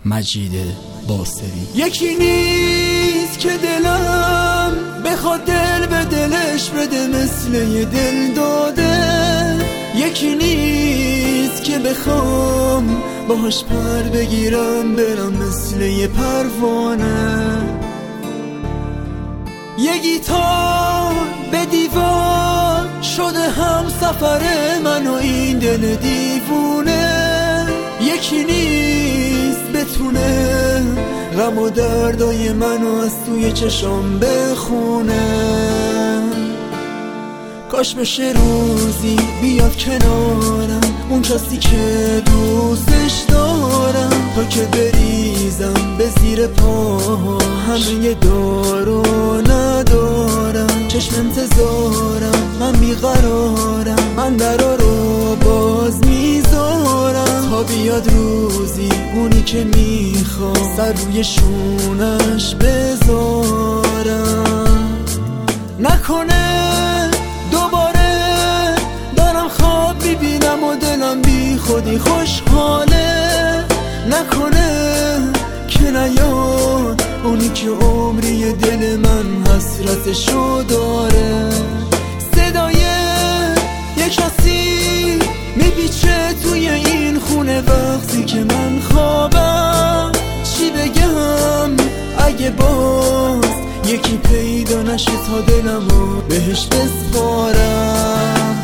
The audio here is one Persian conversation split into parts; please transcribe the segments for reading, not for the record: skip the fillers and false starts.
مجید باصری. یکی نیست که دلم بخواد دل به دلش بده مثل یه دل داده، یکی نیست که بخوام باهاش پر بگیرم برم مثل یه پروانه. یه گیتار به دیوار شده هم سفر من و این دل دیوونه، یکی نیست بتونه غم و دردای منو از توی چشام بخونه. کاش بشه روزی بیاد کنارم اون کسی که دوستش دارم، تا که بریزم به زیر پاها همه دارو ندارم. چشم انتظارم من بیقرارم، من درا رو باز میذارم تا بیاد روزی اونی که میخوام سر روی شونش بذارم. نکنه دوباره دارم خواب ببینم و دلم بی خودی خوشحاله، نکنه که نیاد اونی که عمری دل من حسرتشو داره. صدای یک کسی میپیچه توی این خونه وقتی که من خوابم، چی بگم اگه باز یکی پیدا نشه تا دلمو بهش بسپارم.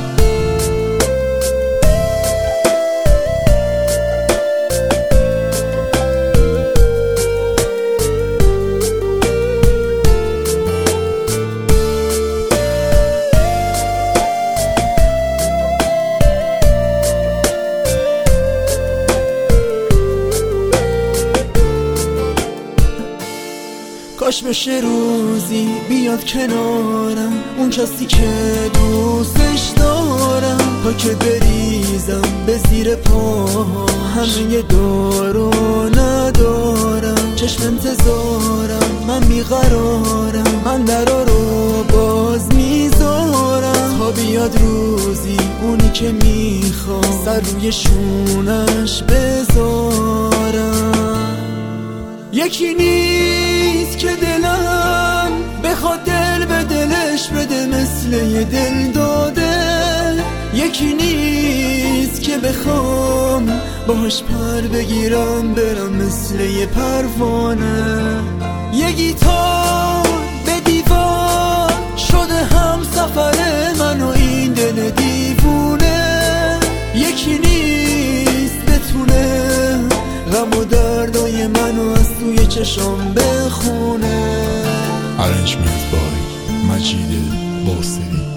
کاش بشه روزی بیاد کنارم اون کسی که دوستش دارم، تا که بریزم به زیر پاها همه دارو ندارم. چشم انتظارم من بیقرارم، من درا رو باز میذارم تا بیاد روزی اونی که میخوام سر روی شونش بذارم. یکی نیست که دلم بخواد دل به دلش بده مثل یه دل داده، یکی نیست که بخوام باهاش پر بگیرم برم مثل یه پروانه. یه گیتار به دیوار شده هم سفر من و این دل دیوونه، یکی نیست بتونه غم و دردای منو از توی چشام بخونه. Arrangement by مجید باصری.